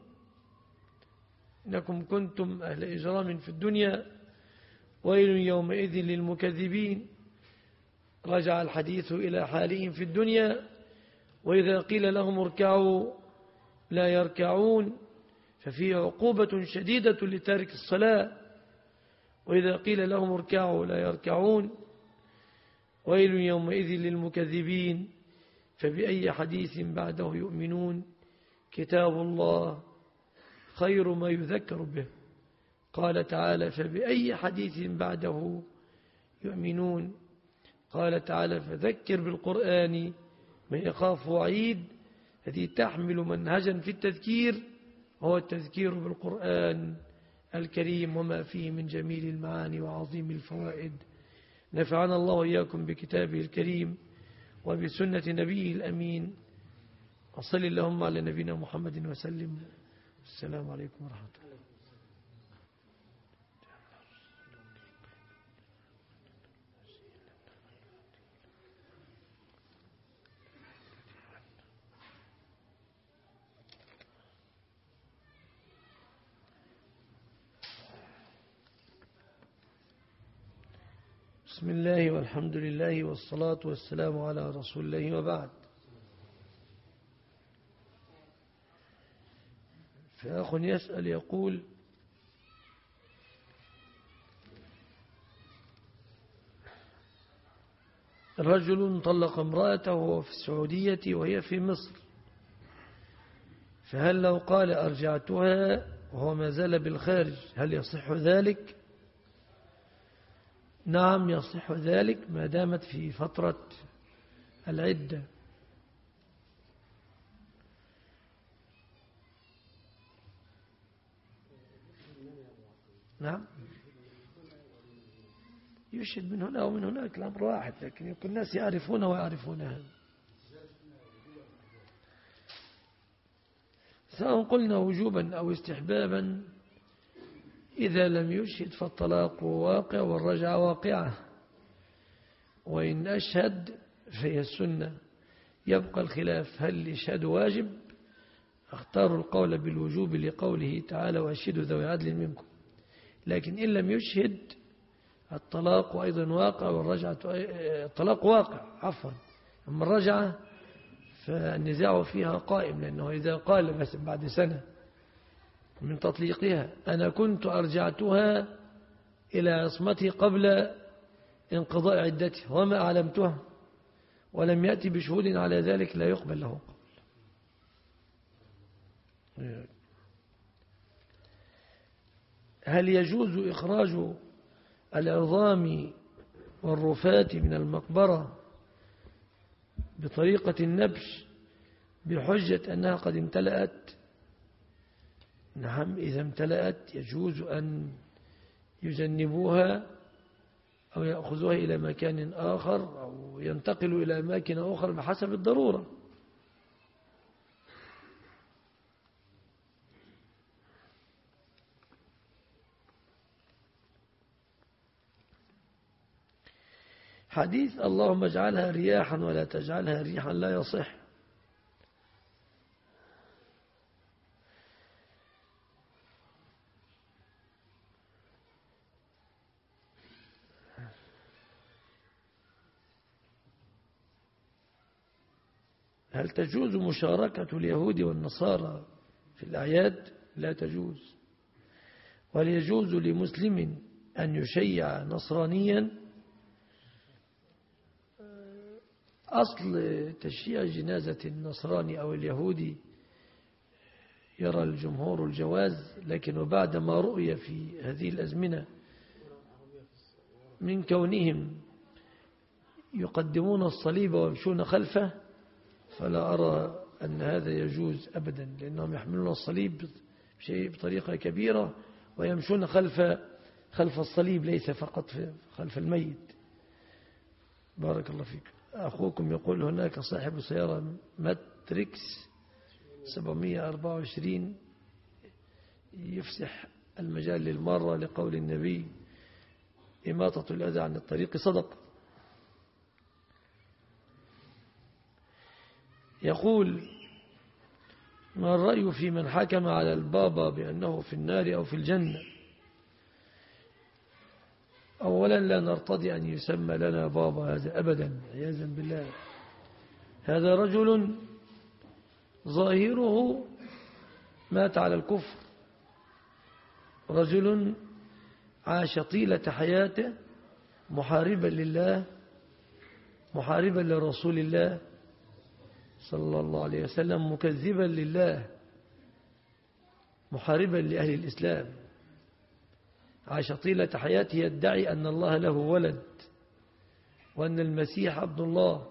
إنكم كنتم أهل إجرام في الدنيا. ويل يومئذ للمكذبين. رجع الحديث إلى حالهم في الدنيا، وإذا قيل لهم اركعوا لا يركعون، ففيه عقوبة شديدة لتارك الصلاة. وإذا قيل لهم اركعوا لا يركعون. ويل يومئذ للمكذبين. فبأي حديث بعده يؤمنون كتاب الله خير ما يذكر به. قال تعالى فبأي حديث بعده يؤمنون. قال تعالى فذكر بالقرآن من يخاف وعيد. التي تحمل منهجا في التذكير هو التذكير بالقرآن الكريم وما فيه من جميل المعاني وعظيم الفوائد. نفعنا الله وإياكم بكتابه الكريم وبسنة نبيه الأمين. وصل اللهم على نبينا محمد وسلم. السلام عليكم ورحمة الله. بسم الله والحمد لله والصلاة والسلام على رسول الله وبعد. فأخ يسأل يقول: رجل طلق امرأته وهو في السعودية وهي في مصر، فهل لو قال أرجعتها وهو ما زال بالخارج هل يصح ذلك؟ نعم يصح ذلك ما دامت في فترة العدة. نعم يشهد من هنا ومن هناك الأمر واحد، لكن يكون الناس يعرفون ويعرفونها. سواء قلنا وجوبا أو استحبابا، إذا لم يشهد فالطلاق واقع والرجعة واقعة، وإن أشهد فهي السنة. يبقى الخلاف هل الإشهاد واجب؟ اختاروا القول بالوجوب لقوله تعالى: وأشهدوا ذوي عدل منكم. لكن إن لم يشهد الطلاق أيضا واقع والرجعة الطلاق واقع عفوا أما الرجعة فالنزاع فيها قائم، لأنه إذا قال مثلا بعد سنة من تطليقها: أنا كنت أرجعتها إلى عصمتي قبل انقضاء عدتها وما أعلمتها، ولم يأتي بشهود على ذلك، لا يقبل له قول. هل يجوز إخراج العظام والرفات من المقبرة بطريقة النبش بحجة أنها قد امتلأت؟ نعم، إذا امتلأت يجوز أن يجنبوها أو يأخذوها إلى مكان آخر أو ينتقلوا إلى أماكن أخرى بحسب الضرورة. حديث اللهم اجعلها رياحا ولا تجعلها ريحا لا يصح. هل تجوز مشاركة اليهود والنصارى في الأعياد؟ لا تجوز. وهل يجوز لمسلم أن يشيع نصرانيا؟ أصل تشييع جنازة النصراني أو اليهودي يرى الجمهور الجواز، لكن وبعد ما رؤي في هذه الأزمنة من كونهم يقدمون الصليب ويمشون خلفه، فلا أرى أن هذا يجوز أبدا، لأنهم يحملون الصليب بشيء بطريقة كبيرة ويمشون خلف خلف الصليب ليس فقط خلف الميت. بارك الله فيك. أخوكم يقول هناك صاحب سيارة ماتريكس سبعمئة وأربعة وعشرين يفسح المجال للمرة لقول النبي: إماطة الأذى عن الطريق صدق. يقول: ما الرأي في من حكم على البابا بأنه في النار أو في الجنة؟ أولا لا نرتضي أن يسمى لنا بابا هذا أبدا، عياذا بالله. هذا رجل ظاهره مات على الكفر، رجل عاش طيلة حياته محاربا لله، محاربا لرسول الله صلى الله عليه وسلم، مكذبا لله، محاربا لأهل الإسلام. عاش طيلة حياته يدعي أن الله له ولد وأن المسيح عبد الله،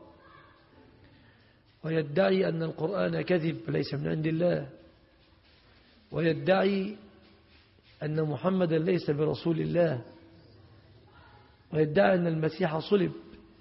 ويدعي أن القرآن كذب ليس من عند الله، ويدعي أن محمدا ليس برسول الله، ويدعي أن المسيح صلب.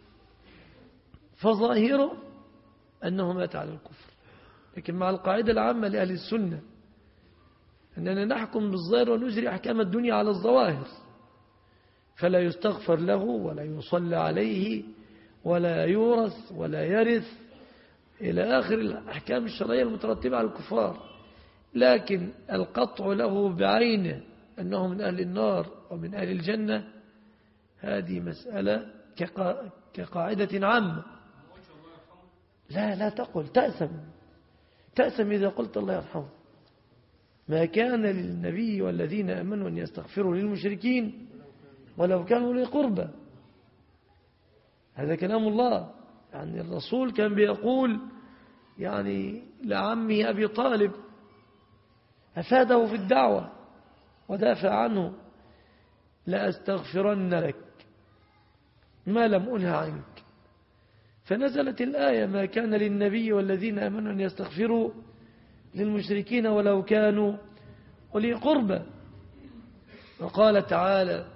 فظاهره أنه مات على الكفر. لكن مع القاعدة العامة لأهل السنة أننا نحكم بالظاهر ونجري أحكام الدنيا على الظواهر، فلا يستغفر له ولا يصلى عليه ولا يورث ولا يرث إلى آخر الأحكام الشرعية المترتبة على الكفار. لكن القطع له بعينه أنه من أهل النار ومن أهل الجنة هذه مسألة كقاعدة عامة. لا لا تقل تأثم تأثم إذا قلت الله يرحمه. ما كان للنبي والذين آمنوا أن يستغفروا للمشركين ولو كانوا لي قربى. هذا كلام الله. يعني الرسول كان بيقول يعني لعمه أبي طالب، أفاده في الدعوة ودافع عنه: لأستغفرن لك ما لم أنه عنك. فنزلت الآية: ما كان للنبي والذين آمنوا أن يستغفروا للمشركين ولو كانوا أولي قربى. وقال تعالى: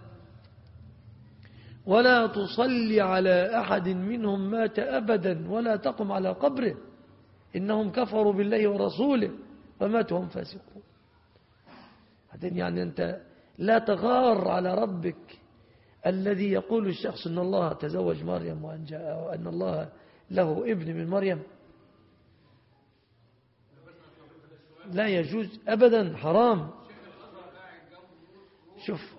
ولا تصلي على أحد منهم مات أبدا ولا تقم على قبره إنهم كفروا بالله ورسوله وماتوا هم فاسقون. يعني أنت لا تغار على ربك الذي يقول الشخص أن الله تزوج مريم وأن جاء وأن الله له ابن من مريم. لا يجوز أبدا، حرام. شوف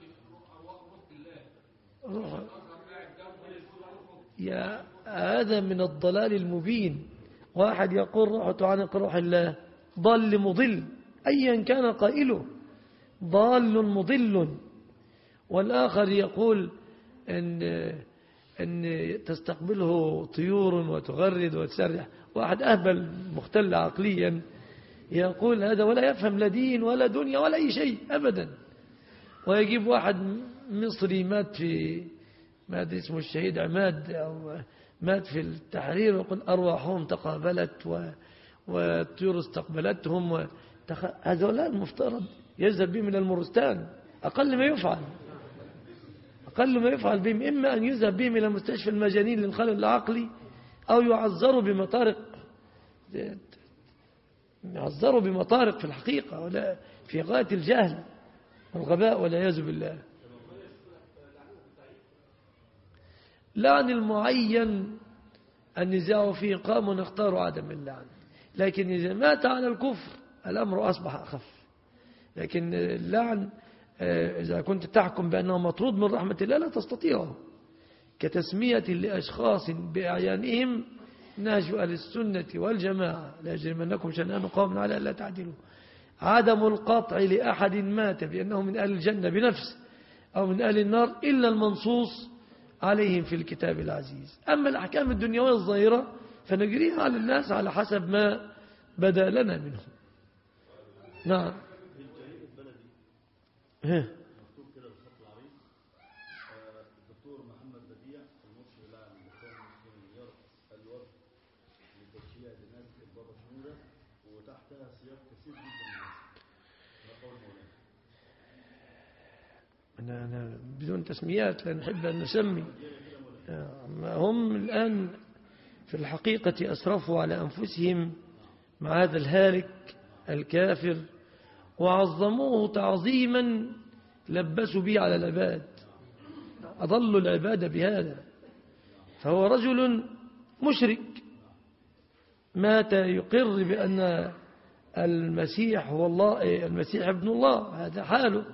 يا هذا من الضلال المبين. واحد يقول روح تعانق روح الله، ضل مضل أيا كان قائله، ضال مضل. والآخر يقول أن, أن تستقبله طيور وتغرد وتسرح. واحد أهبل مختل عقليا يقول هذا ولا يفهم لا دين ولا دنيا ولا أي شيء أبدا. ويجيب واحد مصري مات في ما أدري اسمه الشهيد عماد أو مات في التحرير ويقول أرواحهم تقابلت و... والطيور استقبلتهم وتخ... هذا المفترض يذهب بهم إلى المورستان. أقل ما يفعل أقل ما يفعل بهم إما أن يذهب بهم إلى مستشفى المجانين للخلل العقلي أو يعذروا بمطارق يعذروا بمطارق في الحقيقة ولا في غاية الجهل والغباء والعياذ بالله. لعن المعين النزاع فيه قام ونختار عدم اللعن، لكن إذا مات على الكفر الأمر أصبح أخف. لكن اللعن إذا كنت تحكم بأنه مطرود من رحمة الله لا تستطيعه، كتسمية لأشخاص بأعيانهم ناجوا أهل السنة والجماعة لا يجرمنكم شنآن قوم على ألا تعدلوا. عدم القطع لأحد مات بأنه من أهل الجنة بنفسه أو من أهل النار إلا المنصوص عليهم في الكتاب العزيز. أما الأحكام الدنيوية الظاهرة فنجريها على الناس على حسب ما بدا لنا منهم. نعم. ها مكتوب كده بالخط العريض: الدكتور محمد بديع المرشد العام للإخوان المسلمين يرفض الوفد لتشييع جنازة البابا شنودة، وتحتها سياق كثير جدا من الناس. ما قول مولانا؟ أنا أنا بدون تسميات لا نحب أن نسمي. هم الآن في الحقيقة أسرفوا على أنفسهم مع هذا الهالك الكافر وعظموه تعظيما لبسوا به على العباد، أضلوا العباد بهذا. فهو رجل مشرك مات يقر بأن المسيح هو الله، المسيح ابن الله، هذا حاله.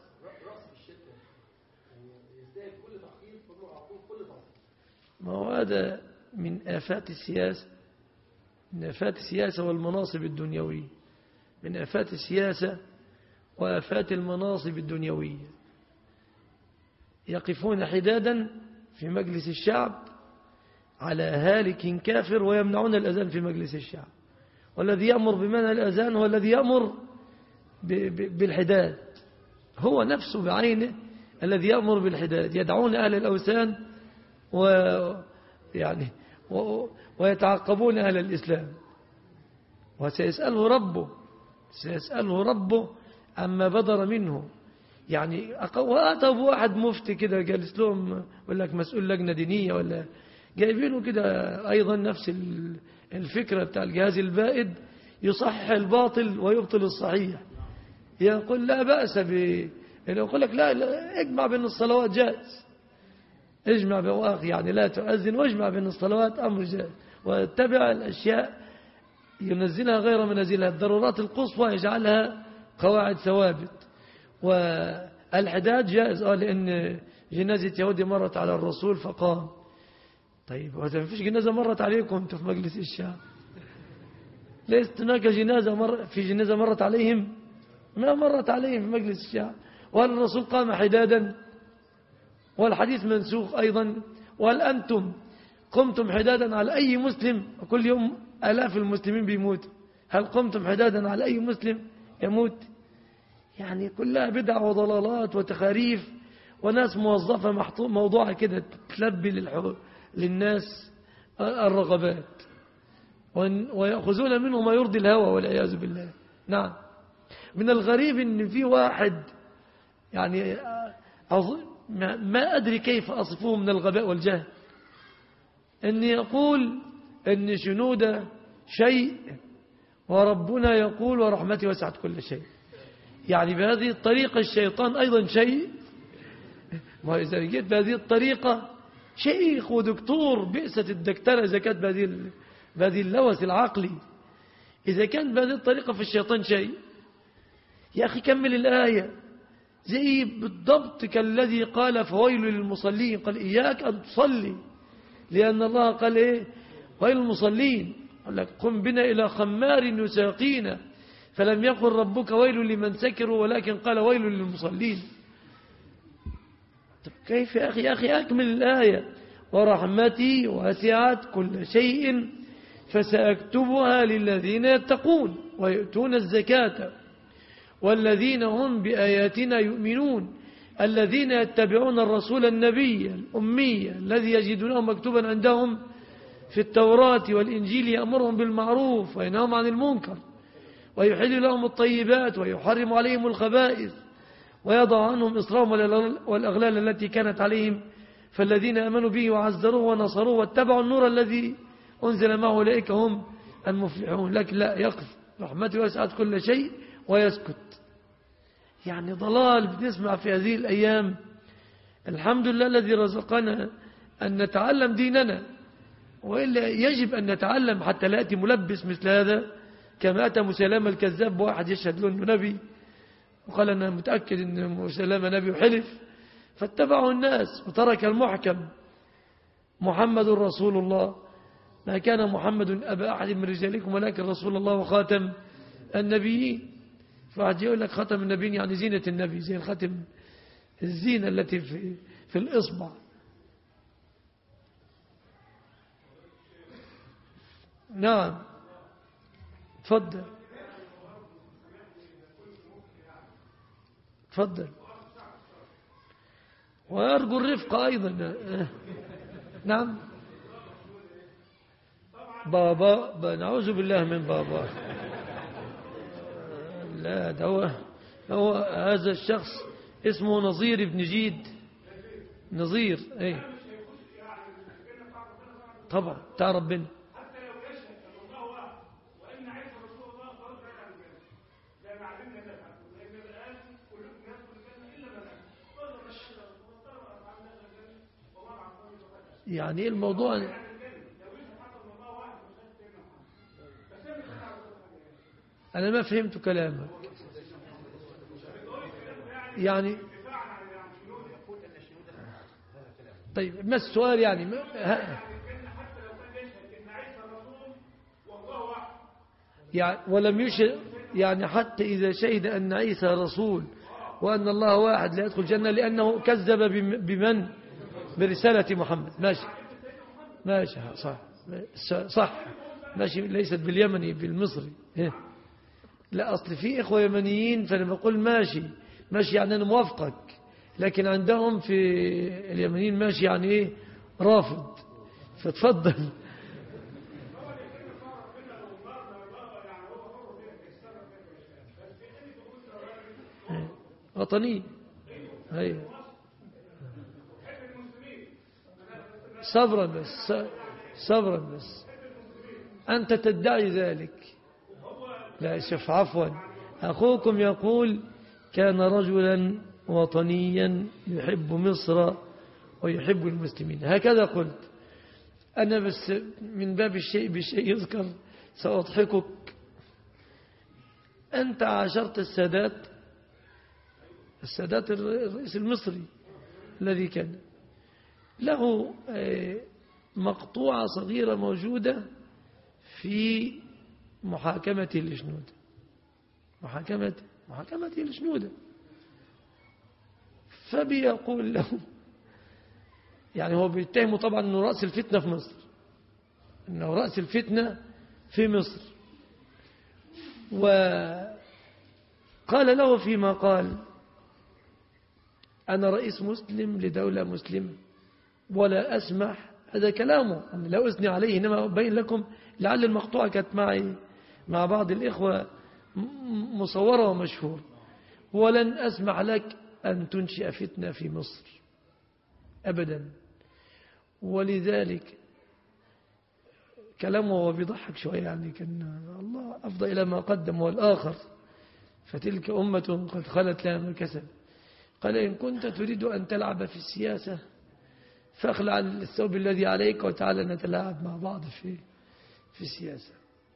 ما هو هذا من آفات السياسة، من آفات السياسة والمناصب الدنيوية، من آفات السياسة وآفات المناصب الدنيوية. يقفون حدادا في مجلس الشعب على هالك كافر ويمنعون الأذان في مجلس الشعب، والذي يأمر بمنع الأذان هو الذي يأمر بالحداد، هو نفسه بعينه الذي يأمر بالحداد. يدعون أهل الأوثان ويعني ويتعقبون أهل الإسلام، وسيسأله ربه سيسأله ربه عما بدر منه. يعني وأتوا بواحد مفتي كده جالس لهم يقول لك مسؤول لجنة دينية ولا جايبينه كده أيضا نفس الفكرة بتاع الجهاز البائد، يصحح الباطل ويبطل الصحيح. يقول لا بأس ب يقول لك لا, لا اجمع بين الصلوات جائز، اجمع بواخ يعني لا تؤذن واجمع بين الصلوات أمر جائز، واتبع الأشياء ينزلها غير منازلها، الضرورات القصوى يجعلها قواعد ثوابت. والحداد جائز اه لأن جنازة يهودي مرت على الرسول فقام. طيب وإذا ما فيش جنازة مرت عليكم أنتم في مجلس الشعب؟ ليست هناك جنازة مر في جنازة مرت عليهم؟ ما مرت عليهم في مجلس الشعب. وهل الرسول قام حدادا؟ والحديث منسوخ أيضا. وهل أنتم قمتم حدادا على أي مسلم؟ كل يوم آلاف المسلمين بيموتوا. هل قمتم حدادا على أي مسلم يموت؟ يعني كلها بدع وضلالات وتخاريف وناس موظفة محطوط موضوعة كده تلبي للناس الرغبات ويأخذون منه ما يرضي الهوى والعياذ بالله. نعم. من الغريب ان في واحد يعني ما أدري كيف أصفه من الغباء والجهل ان يقول ان شنود شيء وربنا يقول ورحمتي وسعت كل شيء. يعني بهذه الطريقة الشيطان أيضا شيء. ما إذا جيت بهذه الطريقة شيخ ودكتور بئست الدكتورة إذا كانت بهذه بهذه اللوث العقلي. إذا كان بهذه الطريقة في الشيطان شيء، يا أخي كمل الآية. زي بالضبط كالذي قال فويل للمصلين، قال إياك أن تصلي لأن الله قال إيه ويل للمصلين، قال لك قم بنا إلى خمار يساقينا، فلم يقل ربك ويل لمن سكروا ولكن قال ويل للمصلين. طب كيف يا أخي؟ يا أخي أكمل الآية. ورحمتي وسعت كل شيء فسأكتبها للذين يتقون ويؤتون الزكاة والذين هم بآياتنا يؤمنون الذين يتبعون الرسول النبي الأمي الذي يجدونه مكتوبا عندهم في التوراة والإنجيل يأمرهم بالمعروف وينهاهم عن المنكر ويحل لهم الطيبات ويحرم عليهم الخبائث ويضع عنهم إصرارهم والأغلال التي كانت عليهم فالذين آمنوا به وعزروه ونصروه واتبعوا النور الذي أنزل معه أولئك هم المفلحون. لكن لا يقف رحمتي وسعت كل شيء ويسكت. يعني ضلال بنسمع في هذه الأيام. الحمد لله الذي رزقنا أن نتعلم ديننا، وإلا يجب أن نتعلم حتى لا يأتي ملبس مثل هذا كما أتى مسلمة الكذاب بواحد يشهد له أنه نبي وقال أنا متأكد أن مسلمة نبي وحلف فاتبعه الناس وترك المحكم محمد رسول الله ما كان محمد أبا أحد من رجالكم ولكن رسول الله وخاتم النبيين. فواحد يقول لك خاتم النبيين يعني زينة النبي زي الخاتم الزينة التي في, في الإصبع. نعم تفضل تفضل. ويرجو الرفق أيضا. نعم بابا نعوذ بالله من بابا. لا ده هو, هو هذا الشخص اسمه نظير ابن جيد. نظير ايه طبعا بتاع ربنا. يعني ايه الموضوع؟ انا ما فهمت كلامك. يعني طيب ما السؤال يعني ما يعني ولم يشهد يعني حتى إذا شهد أن عيسى رسول وأن الله واحد لا يدخل الجنة لأنه كذب بمن برسالة محمد. ماشي ماشي صح صح ماشي. ليست باليمني بالمصري. لا أصل في إخوة يمنيين فأنا بقول ماشي ماشي يعني أنا موافقك، لكن عندهم في اليمنيين ماشي يعني إيه رافض. فتفضل. وطني هي صبرا بس صبرا بس أنت تدعي ذلك. لا شوف عفوا أخوكم يقول كان رجلا وطنيا يحب مصر ويحب المسلمين هكذا قلت أنا بس من باب الشيء بشيء يذكر سأضحكك. أنت عاشرت السادات السادات الرئيس المصري الذي كان له مقطوعة صغيرة موجودة في محاكمته لشنودة محاكمة محاكمته لشنودة فبيقول له يعني هو بيتهمه طبعا أنه رأس الفتنة في مصر أنه رأس الفتنة في مصر وقال له فيما قال أنا رئيس مسلم لدولة مسلمة ولا أسمح هذا كلامه أنا لا أثني عليه إنما أبين لكم لعل المقطوعة كانت معي مع بعض الإخوة مصورة ومشهور ولن أسمح لك أن تنشئ فتنة في مصر أبدا ولذلك كلامه هو بيضحك شوية يعني كان الله أفضل إلى ما قدم والآخر فتلك أمة قد خلت لها ما كسب قال إن كنت تريد أن تلعب في السياسة فاخلع الثوب الذي عليك وتعالى نتلاعب مع بعض في في السياسة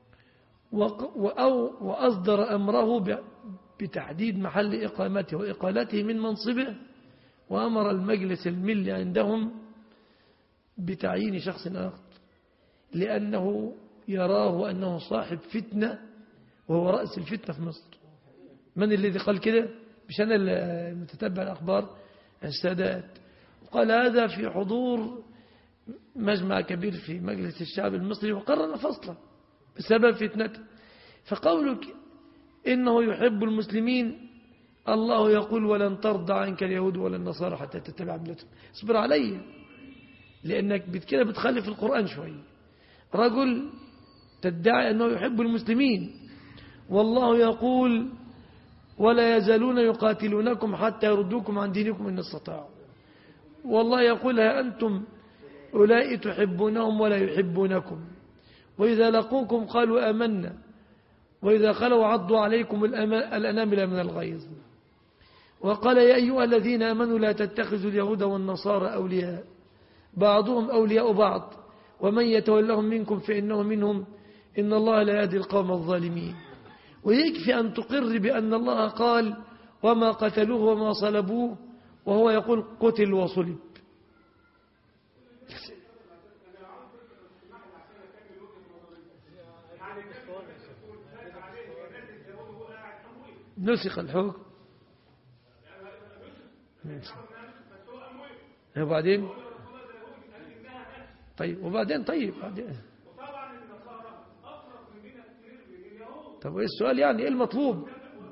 وأصدر أمره بتحديد محل إقامته وإقالته من منصبه وأمر المجلس الملي عندهم بتعيين شخص آخر لأنه يراه أنه صاحب فتنة وهو رأس الفتنة في مصر. من الذي قال كده؟ مش أنا المتتبع الأخبار السادات. قال هذا في حضور مجمع كبير في مجلس الشعب المصري وقرر فصله بسبب فتنته. فقولك إنه يحب المسلمين الله يقول ولن ترضى عنك اليهود ولا النصارى حتى تتبع ملتهم. اصبر علي لأنك كده بتخلف القرآن شوي. رجل تدعي أنه يحب المسلمين والله يقول ولا يزالون يقاتلونكم حتى يردوكم عن دينكم إن استطاعوا. والله يقول ها أنتم أولئك تحبونهم ولا يحبونكم وإذا لقوكم قالوا آمنا وإذا خلوا عضوا عليكم الأنامل من الغيظ. وقال يا أيها الذين آمنوا لا تتخذوا اليهود والنصارى أولياء بعضهم أولياء بعض ومن يتولهم منكم فإنه منهم إن الله لا يهدي القوم الظالمين. ويكفي أن تقر بأن الله قال وما قتلوه وما صلبوه وهو يقول قتل وصلب. نسخ الحكم وبعدين طيب وبعدين طيب بعدين طب ايه السؤال يعني ايه المطلوب؟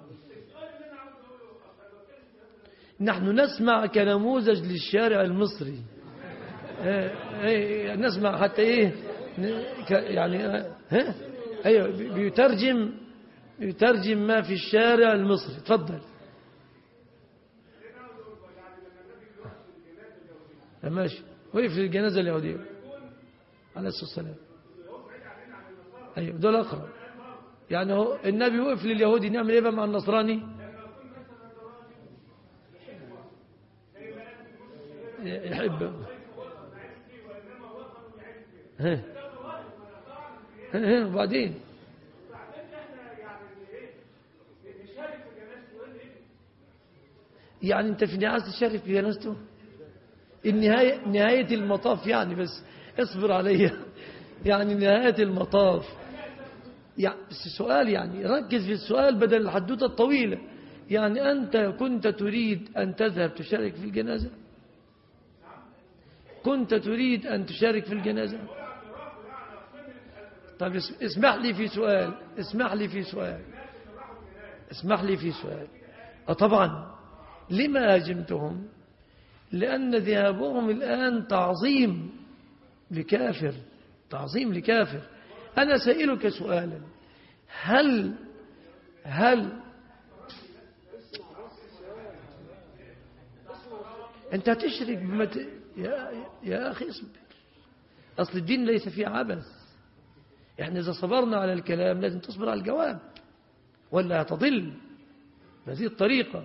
نحن نسمع كنموذج للشارع المصري ايه نسمع حتى ايه يعني ها ايوه بيترجم يترجم ما في الشارع المصري. تفضل. ماشي. وقف الجنازة اليهودية عليه الصلاة والسلام. أيوة دول أقرب يعني هو النبي وقف لليهودي نعمل إيه بقى مع النصراني؟ يحب ها ها وبعدين يعني انت في عايز تشارك في جنازته النهاية نهاية المطاف يعني بس اصبر عليا يعني نهاية المطاف يعني السؤال يعني ركز في السؤال بدل الحدوتة الطويلة. يعني أنت كنت تريد أن تذهب تشارك في الجنازة كنت تريد أن تشارك في الجنازة. طب اسمح لي في سؤال اسمح لي في سؤال اسمح لي في سؤال أه طبعا لما هاجمتهم؟ لأن ذهابهم الآن تعظيم لكافر تعظيم لكافر. أنا سائلك سؤالا هل هل أنت تشرك بمت... يا, يا أخي اصبر أصل الدين ليس فيه عبث. يعني إذا صبرنا على الكلام لازم تصبر على الجواب ولا هتضل بهذه الطريقة.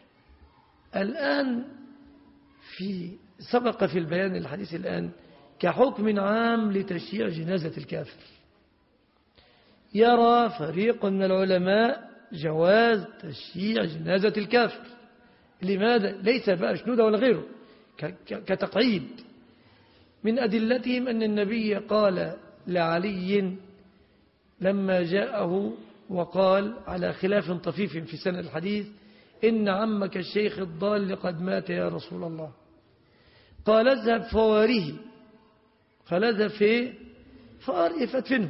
الآن في سبق في البيان الحديث الآن كحكم عام لتشييع جنازة الكافر. يرى فريق من العلماء جواز تشييع جنازة الكافر. لماذا؟ ليس بقى شنودة ولا غيره كتقعيد. من أدلتهم أن النبي قال لعلي لما جاءه وقال على خلاف طفيف في سنة الحديث: إن عمك الشيخ الضال قد مات يا رسول الله. قال: اذهب فواريه. قال: اذهب في فواريه فادفنه.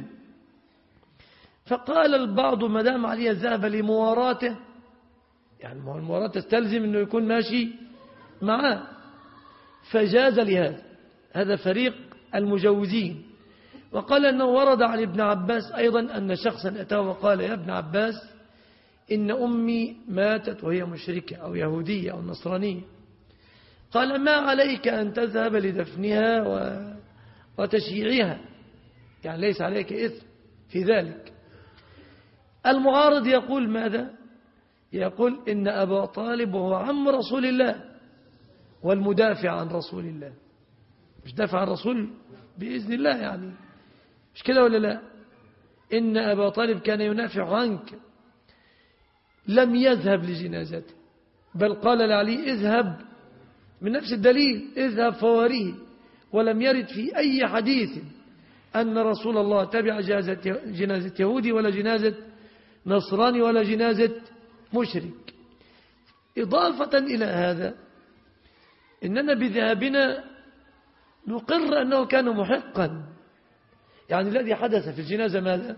فقال البعض: ما دام علي الذهب لمواراته، يعني المواراة تستلزم أنه يكون ماشي معاه، فجاز لهذا. هذا فريق المجوزين. وقال أنه ورد عن ابن عباس أيضا أن شخصا أتاه وقال: يا ابن عباس، إن أمي ماتت وهي مشركة أو يهودية أو نصرانية. قال: ما عليك أن تذهب لدفنها وتشييعها، يعني ليس عليك إثم في ذلك. المعارض يقول ماذا؟ يقول إن أبا طالب وهو عم رسول الله والمدافع عن رسول الله، مش دافع عن رسول بإذن الله، يعني مش كده ولا لا؟ إن أبا طالب كان ينافع عنك، لم يذهب لجنازته، بل قال لعلي: اذهب، من نفس الدليل، اذهب فواريه. ولم يرد في أي حديث أن رسول الله تبع جنازة يهودي ولا جنازة نصراني ولا جنازة مشرك. إضافة إلى هذا، إننا بذهابنا نقر أنه كان محقا. يعني الذي حدث في الجنازة ماذا؟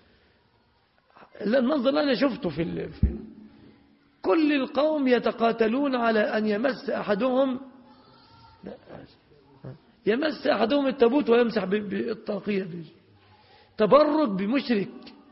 المنظر اللي أنا شفته في, ال... في كل القوم يتقاتلون على أن يمس أحدهم يمس أحدهم التابوت ويمسح بالطاقية، تبرك بمشرك.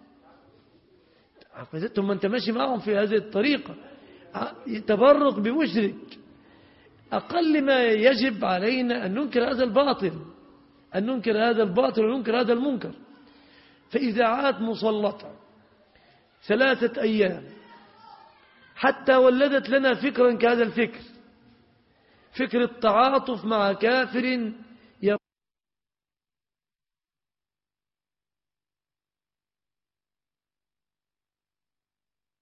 عقيدتهم أنت ماشي معهم في هذه الطريقة، تبرك بمشرك. أقل ما يجب علينا أن ننكر هذا الباطل، أن ننكر هذا الباطل وننكر هذا المنكر. فإذاعات مسلطة ثلاثة أيام حتى ولدت لنا فكرا كهذا الفكر، فكر التعاطف مع كافر